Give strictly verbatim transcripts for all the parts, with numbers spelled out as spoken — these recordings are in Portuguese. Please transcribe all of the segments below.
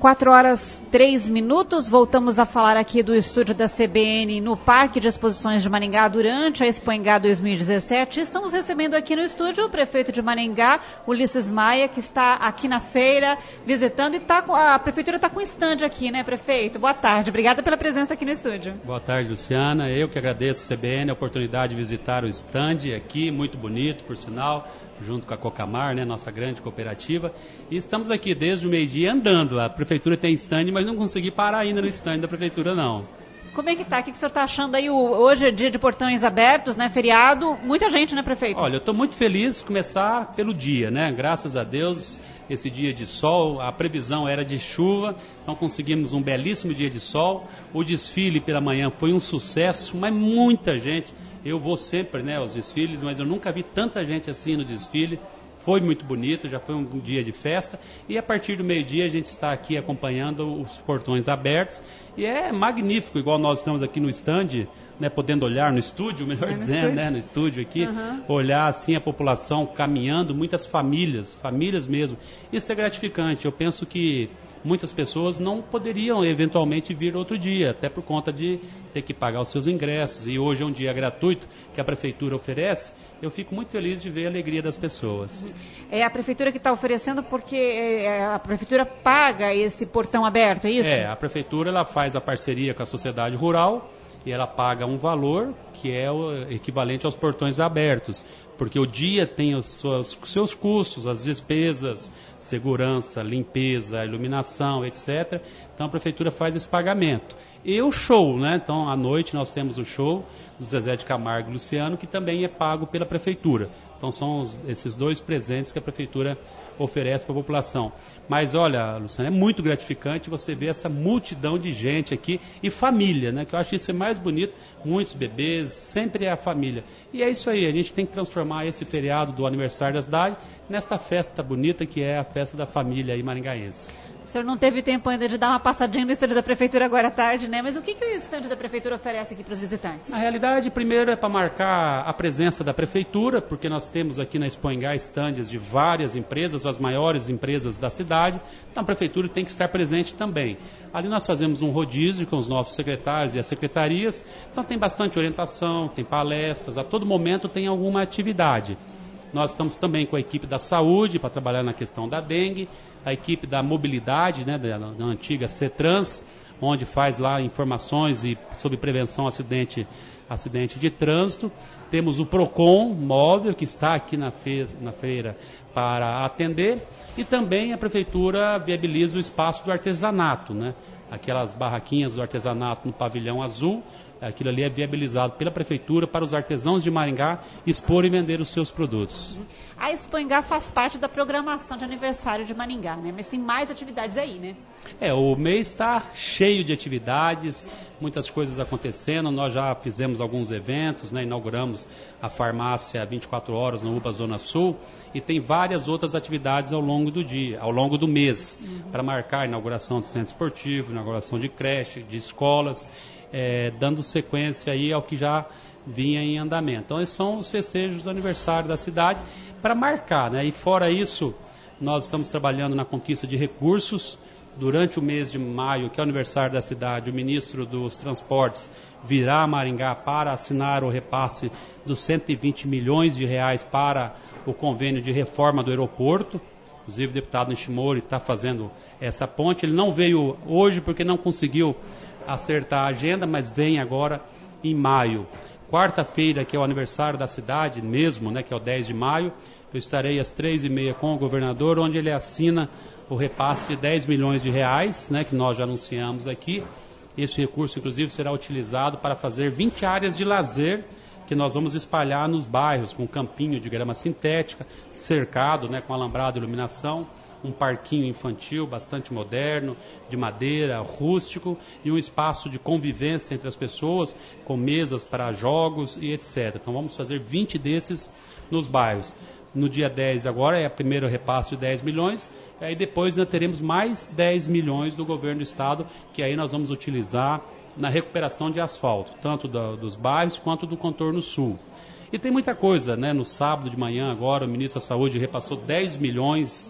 quatro horas e três minutos, voltamos a falar aqui do estúdio da C B N no Parque de Exposições de Maringá durante a Expoingá dois mil e dezessete. Estamos recebendo aqui no estúdio o prefeito de Maringá, Ulisses Maia, que está aqui na feira visitando e tá com, a prefeitura está com stand aqui, né, prefeito? Boa tarde, obrigada pela presença aqui no estúdio. Boa tarde, Luciana. Eu que agradeço a C B N a oportunidade de visitar o stand aqui, muito bonito, por sinal, junto com a Cocamar, né, nossa grande cooperativa. E estamos aqui desde o meio-dia andando. A prefeitura tem stand, mas não consegui parar ainda no stand da prefeitura, não. Como é que tá? O que o senhor está achando aí? O, hoje é dia de portões abertos, né? Feriado. Muita gente, né, prefeito? Olha, eu estou muito feliz de começar pelo dia, né? Graças a Deus, esse dia de sol, a previsão era de chuva, então conseguimos um belíssimo dia de sol. O desfile pela manhã foi um sucesso, mas muita gente. Eu vou sempre, né, aos desfiles, mas eu nunca vi tanta gente assim no desfile. Foi muito bonito, já foi um dia de festa. E a partir do meio-dia a gente está aqui acompanhando os portões abertos. E é magnífico, igual nós estamos aqui no stand, né, podendo olhar no estúdio, melhor é dizendo, no né, no estúdio aqui, uhum. Olhar assim a população caminhando, muitas famílias, famílias mesmo. Isso é gratificante. Eu penso que muitas pessoas não poderiam eventualmente vir outro dia, até por conta de ter que pagar os seus ingressos. E hoje é um dia gratuito que a prefeitura oferece. Eu fico muito feliz de ver a alegria das pessoas. É a prefeitura que está oferecendo porque é, a prefeitura paga esse portão aberto, é isso? É, a prefeitura ela faz a parceria com a sociedade rural e ela paga um valor que é o equivalente aos portões abertos, porque o dia tem os seus, os seus custos, as despesas, segurança, limpeza, iluminação, etcétera. Então a prefeitura faz esse pagamento. E o show, né? Então à noite nós temos o show do Zezé de Camargo e Luciano, que também é pago pela prefeitura. Então são os, esses dois presentes que a prefeitura oferece para a população. Mas olha, Luciano, é muito gratificante você ver essa multidão de gente aqui e família, né? Que eu acho isso é mais bonito, muitos bebês, sempre é a família. E é isso aí, a gente tem que transformar esse feriado do aniversário da cidade nesta festa bonita que é a festa da família aí maringaense. O senhor não teve tempo ainda de dar uma passadinha no estande da prefeitura agora à tarde, né? Mas o que, que o estande da prefeitura oferece aqui para os visitantes? Na realidade, primeiro é para marcar a presença da prefeitura, porque nós temos aqui na Expoingá estandes de várias empresas, as maiores empresas da cidade, então a prefeitura tem que estar presente também. Ali nós fazemos um rodízio com os nossos secretários e as secretarias, então tem bastante orientação, tem palestras, a todo momento tem alguma atividade. Nós estamos também com a equipe da saúde para trabalhar na questão da dengue, a equipe da mobilidade, né, da, da antiga CETRANS, onde faz lá informações e, sobre prevenção acidente, acidente de trânsito. Temos o PROCON móvel, que está aqui na feira, na feira para atender, e também a prefeitura viabiliza o espaço do artesanato, né? Aquelas barraquinhas do artesanato no pavilhão azul. Aquilo ali é viabilizado pela prefeitura para os artesãos de Maringá expor e vender os seus produtos. A Expoingá faz parte da programação de aniversário de Maringá, né? Mas tem mais atividades aí, né? É, o mês está cheio de atividades, muitas coisas acontecendo. Nós já fizemos alguns eventos, né? Inauguramos a farmácia vinte e quatro horas no UPA Zona Sul e tem várias outras atividades ao longo do dia, ao longo do mês, uhum. Para marcar a inauguração de centro esportivo, inauguração de creche, de escolas. É, dando sequência aí ao que já vinha em andamento. Então, esses são os festejos do aniversário da cidade para marcar, né? E fora isso, nós estamos trabalhando na conquista de recursos. Durante o mês de maio, que é o aniversário da cidade, o ministro dos Transportes virá a Maringá para assinar o repasse dos cento e vinte milhões de reais para o convênio de reforma do aeroporto. Inclusive, o deputado Nishimori está fazendo essa ponte. Ele não veio hoje porque não conseguiu acertar a agenda, mas vem agora em maio. Quarta-feira, que é o aniversário da cidade mesmo, né, que é o dez de maio, eu estarei às três e meia com o governador, onde ele assina o repasse de dez milhões de reais, né, que nós já anunciamos aqui. Esse recurso, inclusive, será utilizado para fazer vinte áreas de lazer que nós vamos espalhar nos bairros, com um campinho de grama sintética, cercado, né, com alambrado e iluminação, um parquinho infantil bastante moderno, de madeira, rústico, e um espaço de convivência entre as pessoas, com mesas para jogos e etcétera. Então vamos fazer vinte desses nos bairros. No dia dez agora é o primeiro repasse de dez milhões, e aí depois ainda teremos mais dez milhões do governo do estado, que aí nós vamos utilizar na recuperação de asfalto, tanto do, dos bairros quanto do contorno sul. E tem muita coisa, né? No sábado de manhã agora o ministro da Saúde repassou dez milhões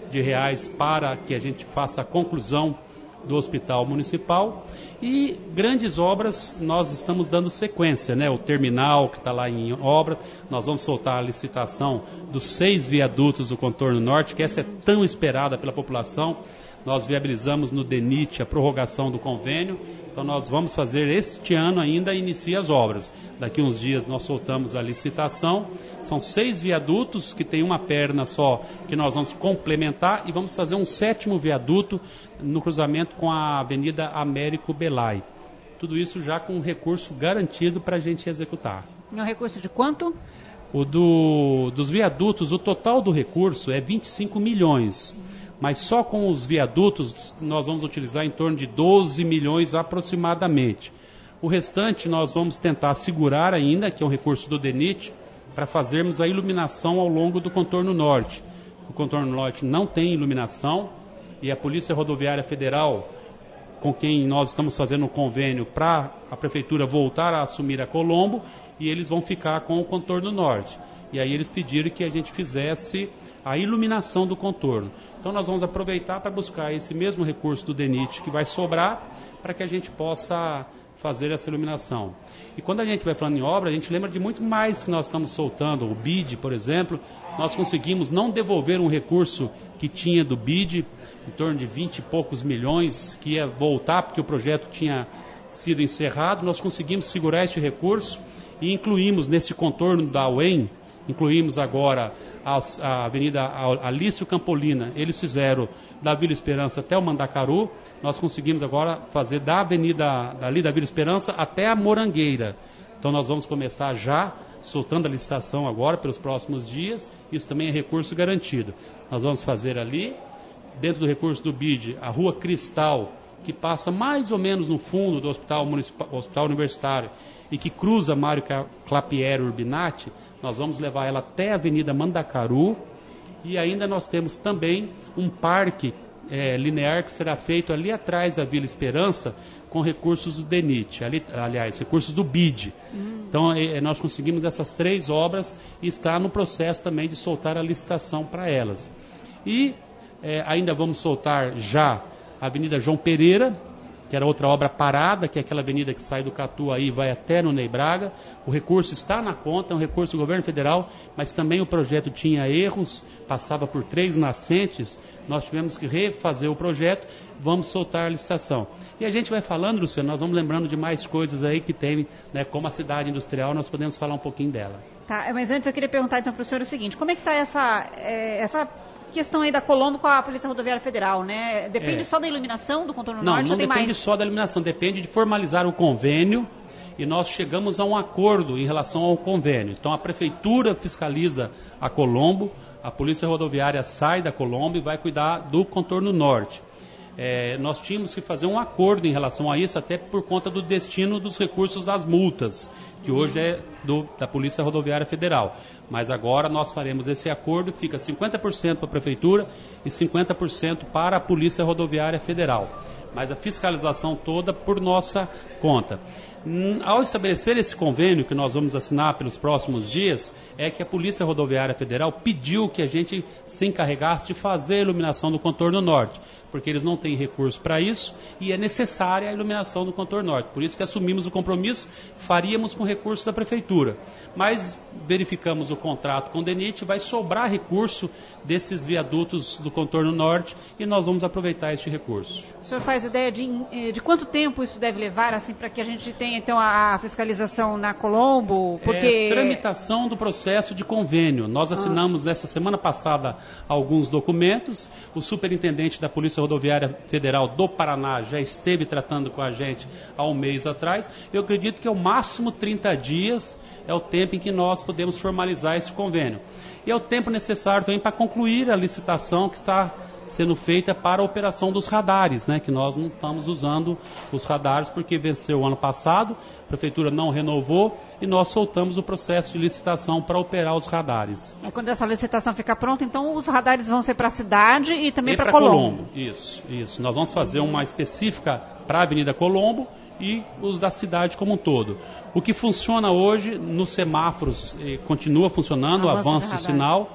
de reais para que a gente faça a conclusão do Hospital Municipal. E grandes obras nós estamos dando sequência, né? O terminal que está lá em obra, nós vamos soltar a licitação dos seis viadutos do contorno norte, que essa é tão esperada pela população. Nós viabilizamos no DENIT a prorrogação do convênio, então nós vamos fazer este ano ainda inicia as obras. Daqui uns dias nós soltamos a licitação, são seis viadutos que tem uma perna só que nós vamos complementar e vamos fazer um sétimo viaduto no cruzamento com a Avenida Américo Belay. Tudo isso já com recurso garantido para a gente executar. E um recurso de quanto? O do, dos viadutos, o total do recurso é vinte e cinco milhões. Mas só com os viadutos nós vamos utilizar em torno de doze milhões aproximadamente. O restante nós vamos tentar segurar ainda, que é um recurso do DENIT, para fazermos a iluminação ao longo do contorno norte. O contorno norte não tem iluminação e a Polícia Rodoviária Federal, com quem nós estamos fazendo um convênio para a Prefeitura voltar a assumir a Colombo, e eles vão ficar com o contorno norte. E aí eles pediram que a gente fizesse a iluminação do contorno. Então nós vamos aproveitar para buscar esse mesmo recurso do DENIT que vai sobrar para que a gente possa fazer essa iluminação. E quando a gente vai falando em obra, a gente lembra de muito mais que nós estamos soltando. O B I D, por exemplo, nós conseguimos não devolver um recurso que tinha do B I D, em torno de vinte e poucos milhões, que ia voltar porque o projeto tinha sido encerrado. Nós conseguimos segurar esse recurso e incluímos nesse contorno da U E M, incluímos agora a, a Avenida Alício Campolina. Eles fizeram da Vila Esperança até o Mandacaru. Nós conseguimos agora fazer da Avenida ali da Vila Esperança até a Morangueira. Então nós vamos começar já soltando a licitação agora pelos próximos dias. Isso também é recurso garantido. Nós vamos fazer ali, dentro do recurso do B I D, a Rua Cristal, que passa mais ou menos no fundo do Hospital, Municipal, Hospital Universitário e que cruza Mário Clapiero Urbinati. Nós vamos levar ela até a Avenida Mandacaru e ainda nós temos também um parque é, linear que será feito ali atrás da Vila Esperança com recursos do DENIT, ali, aliás, recursos do B I D. Hum. Então é, nós conseguimos essas três obras e está no processo também de soltar a licitação para elas. E é, ainda vamos soltar já a Avenida João Pereira, que era outra obra parada, que é aquela avenida que sai do Catuaí e vai até no Ney Braga. O recurso está na conta, é um recurso do governo federal, mas também o projeto tinha erros, passava por três nascentes, nós tivemos que refazer o projeto, vamos soltar a licitação. E a gente vai falando, Luciano, nós vamos lembrando de mais coisas aí que tem, né, como a cidade industrial, nós podemos falar um pouquinho dela. Tá, mas antes eu queria perguntar então para o senhor o seguinte, como é que está essa... É, essa... questão aí da Colombo com a Polícia Rodoviária Federal, né? Depende é. só da iluminação do contorno não, norte? Não, não depende mais... só da iluminação, depende de formalizar o convênio e nós chegamos a um acordo em relação ao convênio. Então a Prefeitura fiscaliza a Colombo, a Polícia Rodoviária sai da Colombo e vai cuidar do contorno norte. É, nós tínhamos que fazer um acordo em relação a isso, até por conta do destino dos recursos das multas, que hoje é do, da Polícia Rodoviária Federal. Mas agora nós faremos esse acordo, fica cinquenta por cento para a Prefeitura e cinquenta por cento para a Polícia Rodoviária Federal. Mas a fiscalização toda por nossa conta. Ao estabelecer esse convênio que nós vamos assinar pelos próximos dias, é que a Polícia Rodoviária Federal pediu que a gente se encarregasse de fazer a iluminação do contorno norte, porque eles não têm recurso para isso e é necessária a iluminação do contorno norte. Por isso que assumimos o compromisso, faríamos com recurso da Prefeitura. Mas verificamos o contrato com o DENIT, vai sobrar recurso desses viadutos do contorno norte e nós vamos aproveitar este recurso. O senhor faz ideia de, de quanto tempo isso deve levar, assim, para que a gente tenha então a fiscalização na Colombo? Porque... É tramitação do processo de convênio. Nós assinamos ah. nessa semana passada alguns documentos, o superintendente da Polícia Rodoviária Federal do Paraná já esteve tratando com a gente há um mês atrás. Eu acredito que é o máximo trinta dias é o tempo em que nós podemos formalizar esse convênio. E é o tempo necessário também para concluir a licitação que está sendo feita para a operação dos radares, né, que nós não estamos usando os radares porque venceu o ano passado, a Prefeitura não renovou e nós soltamos o processo de licitação para operar os radares. E quando essa licitação ficar pronta, então os radares vão ser para a cidade e também para Colombo. Colombo. Isso, isso. Nós vamos fazer uma específica para a Avenida Colombo e os da cidade como um todo. O que funciona hoje nos semáforos eh, continua funcionando, o avanço do sinal.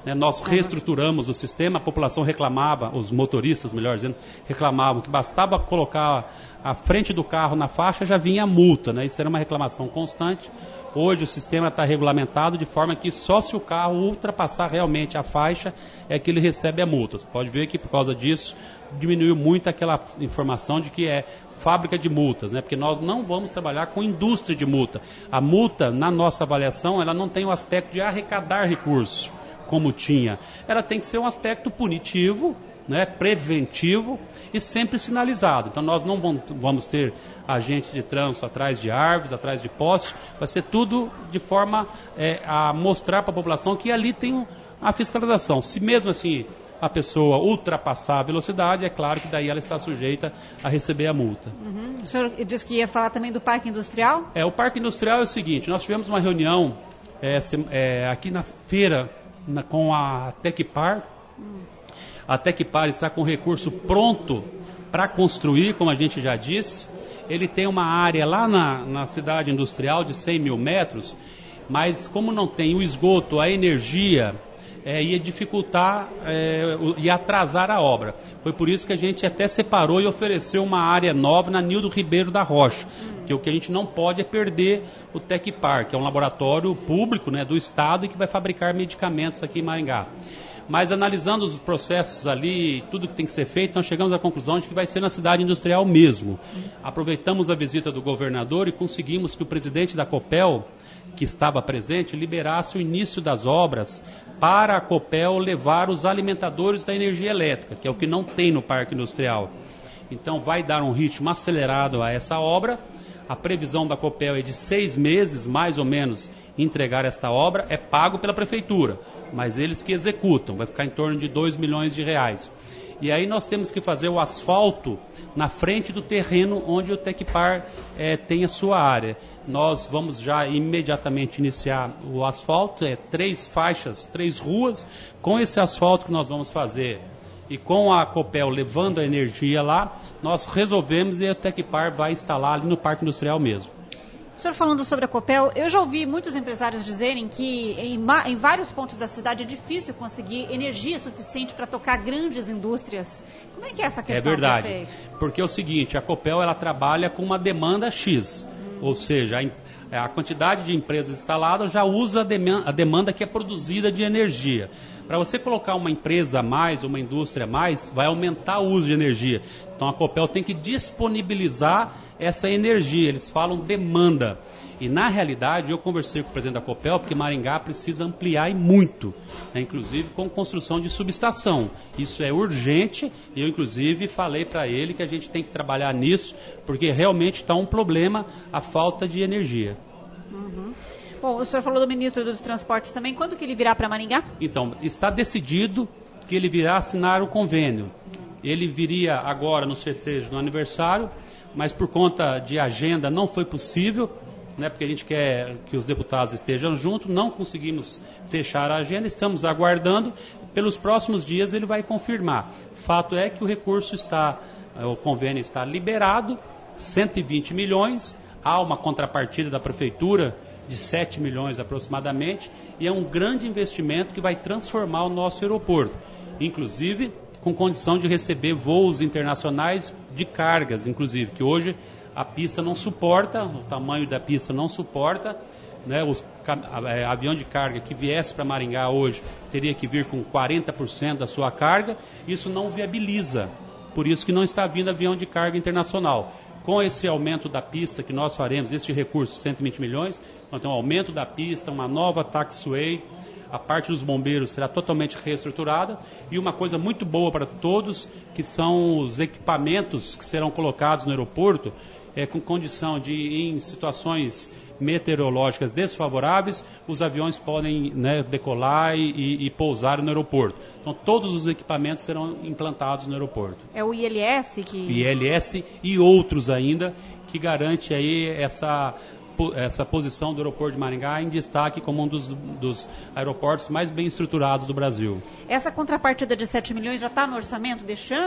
né? Nós reestruturamos o sistema, a população reclamava, os motoristas, melhor dizendo, reclamavam que bastava colocar a frente do carro na faixa, já vinha a multa, né? Isso era uma reclamação constante. Hoje o sistema está regulamentado de forma que só se o carro ultrapassar realmente a faixa é que ele recebe a multa. Você pode ver que por causa disso diminuiu muito aquela informação de que é fábrica de multas, né? Porque nós não vamos trabalhar com indústria de multa. A multa, na nossa avaliação, ela não tem o aspecto de arrecadar recursos, como tinha. Ela tem que ser um aspecto punitivo, né, preventivo e sempre sinalizado. Então nós não vamos ter agentes de trânsito atrás de árvores, atrás de postes, vai ser tudo de forma é, a mostrar para a população que ali tem a fiscalização. Se mesmo assim a pessoa ultrapassar a velocidade, é claro que daí ela está sujeita a receber a multa. Uhum. O senhor disse que ia falar também do Parque Industrial? É, o Parque Industrial é o seguinte, nós tivemos uma reunião é, é, aqui na feira na, com a Tecpar. Hum. A Tecpar está com recurso pronto para construir, como a gente já disse. Ele tem uma área lá na, na cidade industrial de cem mil metros, mas como não tem o esgoto, a energia, é, ia dificultar é, e atrasar a obra. Foi por isso que a gente até separou e ofereceu uma área nova na Nildo Ribeiro da Rocha, que o que a gente não pode é perder o Tecpar, que é um laboratório público, né, do Estado e que vai fabricar medicamentos aqui em Maringá. Mas analisando os processos ali, tudo que tem que ser feito, nós chegamos à conclusão de que vai ser na cidade industrial mesmo. Aproveitamos a visita do governador e conseguimos que o presidente da Copel, que estava presente, liberasse o início das obras para a Copel levar os alimentadores da energia elétrica, que é o que não tem no parque industrial. Então vai dar um ritmo acelerado a essa obra. A previsão da Copel é de seis meses, mais ou menos, entregar esta obra. É pago pela prefeitura, mas eles que executam. Vai ficar em torno de dois milhões de reais. E aí nós temos que fazer o asfalto na frente do terreno onde o Tecpar é, tem a sua área. Nós vamos já imediatamente iniciar o asfalto, é três faixas, três ruas. Com esse asfalto que nós vamos fazer e com a Copel levando a energia lá, nós resolvemos e a Tecpar vai instalar ali no Parque Industrial mesmo. O senhor falando sobre a Copel, eu já ouvi muitos empresários dizerem que em, em vários pontos da cidade é difícil conseguir energia suficiente para tocar grandes indústrias. Como é que é essa questão? É verdade, prefeito? Porque é o seguinte, a Copel ela trabalha com uma demanda X, hum. ou seja, a, a quantidade de empresas instaladas já usa a demanda, a demanda que é produzida de energia. Para você colocar uma empresa a mais, uma indústria a mais, vai aumentar o uso de energia. Então a Copel tem que disponibilizar essa energia, eles falam demanda. E na realidade eu conversei com o presidente da Copel, porque Maringá precisa ampliar e muito, né, inclusive com construção de subestação. Isso é urgente e eu inclusive falei para ele que a gente tem que trabalhar nisso, porque realmente está um problema a falta de energia. Uhum. Bom, o senhor falou do ministro dos Transportes também, quando que ele virá para Maringá? Então, está decidido que ele virá assinar o convênio. Ele viria agora no festejo do aniversário, mas por conta de agenda não foi possível, né, porque a gente quer que os deputados estejam juntos, não conseguimos fechar a agenda, estamos aguardando, pelos próximos dias ele vai confirmar. Fato é que o recurso está, o convênio está liberado, cento e vinte milhões, há uma contrapartida da prefeitura de sete milhões aproximadamente, e é um grande investimento que vai transformar o nosso aeroporto, inclusive com condição de receber voos internacionais de cargas, inclusive, que hoje a pista não suporta, o tamanho da pista não suporta, né, os é, avião de carga que viesse para Maringá hoje teria que vir com quarenta por cento da sua carga, isso não viabiliza, por isso que não está vindo avião de carga internacional. Com esse aumento da pista que nós faremos, este recurso, cento e vinte milhões, nós temos um aumento da pista, uma nova taxiway, a parte dos bombeiros será totalmente reestruturada e uma coisa muito boa para todos, que são os equipamentos que serão colocados no aeroporto, é, com condição de, em situações meteorológicas desfavoráveis, os aviões podem, né, decolar e, e, e pousar no aeroporto. Então todos os equipamentos serão implantados no aeroporto. É o I L S que... I L S e outros ainda, que garante aí essa... essa posição do aeroporto de Maringá em destaque como um dos, dos aeroportos mais bem estruturados do Brasil. Essa contrapartida de sete milhões já está no orçamento deste ano?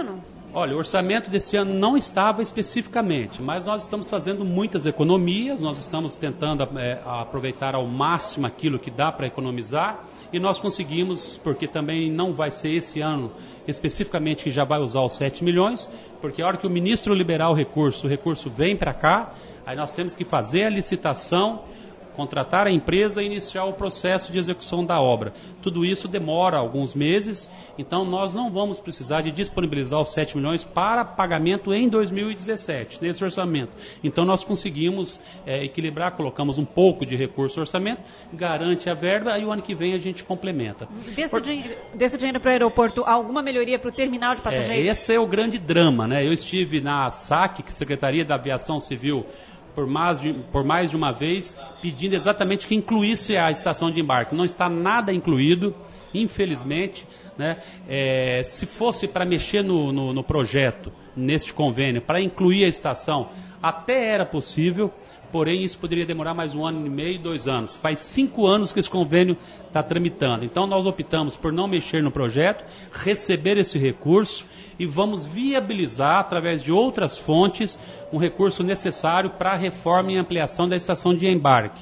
Olha, o orçamento desse ano não estava especificamente, mas nós estamos fazendo muitas economias, nós estamos tentando é, aproveitar ao máximo aquilo que dá para economizar, e nós conseguimos, porque também não vai ser esse ano especificamente que já vai usar os sete milhões, porque a hora que o ministro liberar o recurso, o recurso vem para cá, aí nós temos que fazer a licitação, contratar a empresa e iniciar o processo de execução da obra. Tudo isso demora alguns meses, então nós não vamos precisar de disponibilizar os sete milhões para pagamento em dois mil e dezessete, nesse orçamento. Então nós conseguimos é, equilibrar, colocamos um pouco de recurso no orçamento, garante a verba e o ano que vem a gente complementa. Desse, Por... dinheiro, desse dinheiro para o aeroporto, alguma melhoria para o terminal de passageiros? É, esse é o grande drama, né? Eu estive na SAC, que é a Secretaria da Aviação Civil, Por mais, de, por mais de uma vez, pedindo exatamente que incluísse a estação de embarque. Não está nada incluído, infelizmente. Né? É, se fosse para mexer no, no, no projeto, neste convênio, para incluir a estação, até era possível, porém isso poderia demorar mais um ano e meio, dois anos. Faz cinco anos que esse convênio está tramitando. Então nós optamos por não mexer no projeto, receber esse recurso e vamos viabilizar, através de outras fontes, um recurso necessário para a reforma e ampliação da estação de embarque.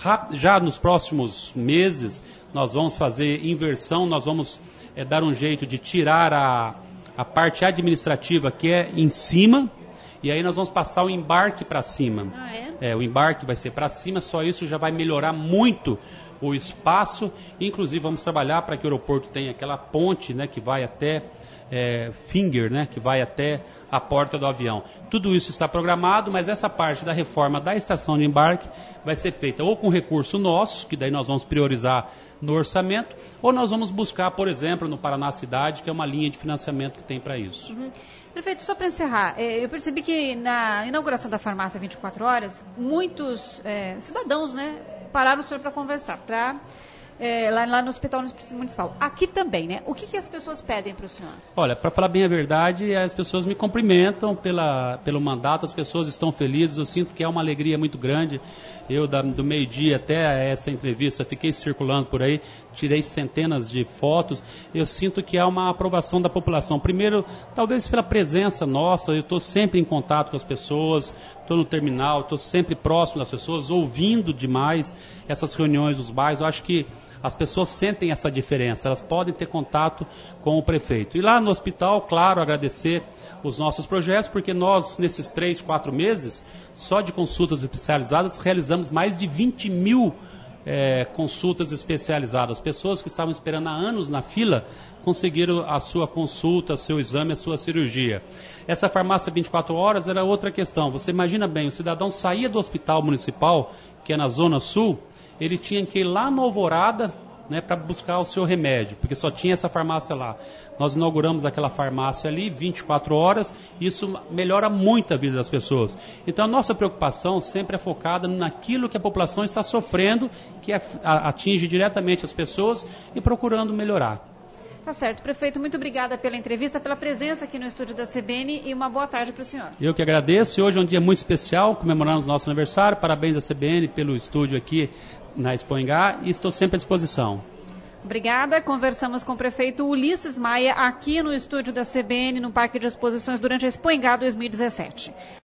Já nos próximos meses, nós vamos fazer inversão, nós vamos é, dar um jeito de tirar a, a parte administrativa que é em cima, e aí nós vamos passar o embarque para cima. Ah, é? É, o embarque vai ser para cima, só isso já vai melhorar muito o espaço. Inclusive vamos trabalhar para que o aeroporto tenha aquela ponte, né, que vai até é, Finger, né, que vai até a porta do avião. Tudo isso está programado, mas essa parte da reforma da estação de embarque vai ser feita ou com recurso nosso, que daí nós vamos priorizar no orçamento, ou nós vamos buscar, por exemplo, no Paraná Cidade, que é uma linha de financiamento que tem para isso. Uhum. Prefeito, só para encerrar, eu percebi que na inauguração da farmácia vinte e quatro horas, muitos é, cidadãos, né, pararam o senhor para conversar, para... É, lá, lá no Hospital Municipal. Aqui também, né? O que, que as pessoas pedem para o senhor? Olha, para falar bem a verdade, as pessoas me cumprimentam pela, pelo mandato, as pessoas estão felizes, eu sinto que é uma alegria muito grande. Eu, da, do meio-dia até essa entrevista, fiquei circulando por aí, tirei centenas de fotos, eu sinto que há uma aprovação da população. Primeiro, talvez pela presença nossa, eu estou sempre em contato com as pessoas, estou no terminal, estou sempre próximo das pessoas, ouvindo demais essas reuniões dos bairros. Eu acho que as pessoas sentem essa diferença, elas podem ter contato com o prefeito. E lá no hospital, claro, agradecer os nossos projetos, porque nós, nesses três, quatro meses, só de consultas especializadas, realizamos mais de vinte mil é, consultas especializadas. Pessoas que estavam esperando há anos na fila, conseguiram a sua consulta, o seu exame, a sua cirurgia. Essa farmácia vinte e quatro horas era outra questão. Você imagina bem, o cidadão saía do hospital municipal, que é na Zona Sul, ele tinha que ir lá no Alvorada, né, para buscar o seu remédio, porque só tinha essa farmácia lá. Nós inauguramos aquela farmácia ali, vinte e quatro horas, e isso melhora muito a vida das pessoas. Então a nossa preocupação sempre é focada naquilo que a população está sofrendo, que atinge diretamente as pessoas, e procurando melhorar. Tá certo. Prefeito, muito obrigada pela entrevista, pela presença aqui no estúdio da C B N e uma boa tarde para o senhor. Eu que agradeço. Hoje é um dia muito especial, comemoramos nosso aniversário. Parabéns à C B N pelo estúdio aqui na Expo Engá e estou sempre à disposição. Obrigada. Conversamos com o prefeito Ulisses Maia aqui no estúdio da C B N, no Parque de Exposições, durante a Expo Engá dois mil e dezessete.